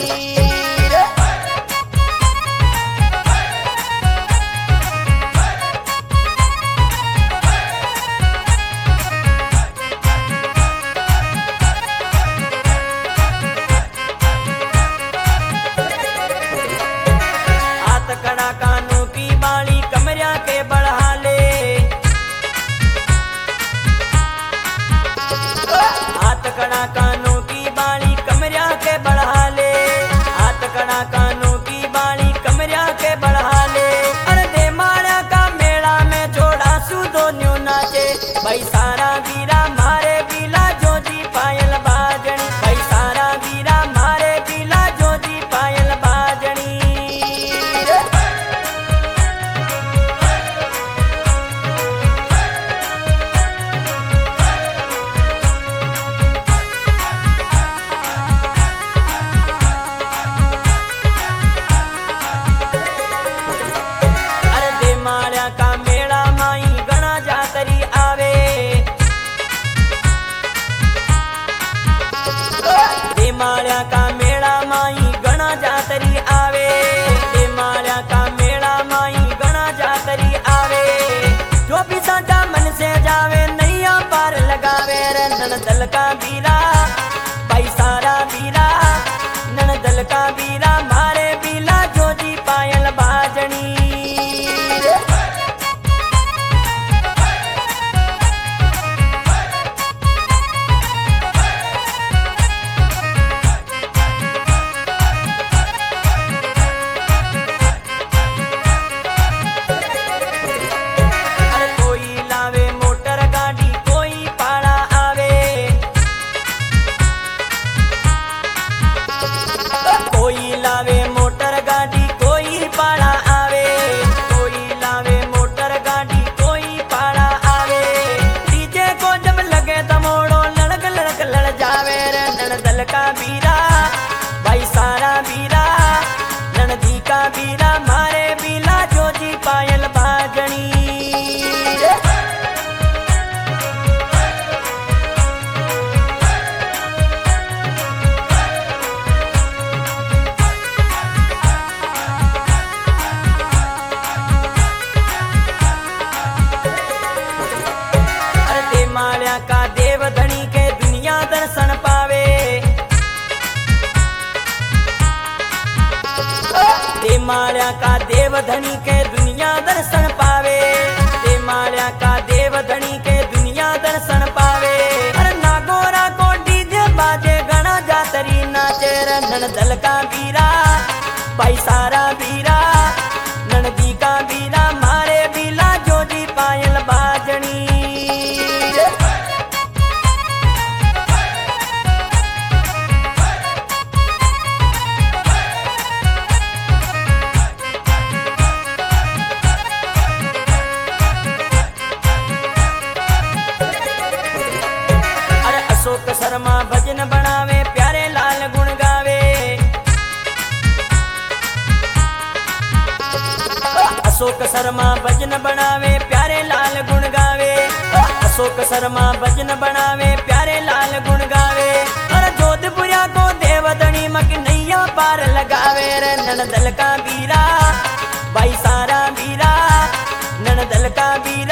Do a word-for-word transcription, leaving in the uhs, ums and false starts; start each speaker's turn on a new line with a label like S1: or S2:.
S1: कड़ा कानों की बाली कमरिया के बढ़ा ले, हाथ कड़ा कानों की बाली कमरिया के बढ़ा ले। अरे दे माड़ा का मेला में जोड़ा सुदो न्यू नाचे, भाई सारा वीरा मारे बीला जोजी पायल बाजनी, भाई सारा वीरा मारे बीला जोजी पायल बाजनी। का मेला माई गणा जातरी आवे, देमाल्या का मेला माई गणा जातरी आवे, देमाल्या का मेला माई गणा जातरी आवे। जो भी सादा मन से जावे नैया पार लगावे रे नन दल का वीरा, भाई सारा वीरा नन दल का वीरा मारे बीला जोजी पायल बाजनी। कोई लावे मोटर गाड़ी कोई पाड़ा आवे, कोई लावे मोटर गाड़ी कोई पाड़ा आवे। डीजे को जब लगे दमोड़ो लड़क लड़क लड़ जावे रे नन दल का वीरा, भाई सारा वीरा ननदी का वीरा मारे बीला जोजी पायल बाजनी। माल्या का देव धनी के दुनिया दर्शन पावे, दे माल्या का देव धनी के दुनिया दर्शन पावे, दे माल्या का देव धनी के दुनिया दर्शन पावे। अरे नागोरा को डीजे बाजे गणा जातरी नाचे रे नन दल का वीरा, भाई सारा वीरा ननदी का वीरा मारे बीला जोजी पायल बाजनी। अशोक शर्मा भजन बनावे प्यारे लाल गुण गावे, अशोक शर्मा भजन बनावे प्यारे लाल गुण गावे, अशोक शर्मा भजन बनावे प्यारे लाल गुण गावे। अरे जोधपुरिया को देवधनी मक नैया पार लगावे रे नन दल का वीरा, भाई सारा वीरा नन दल का वीरा।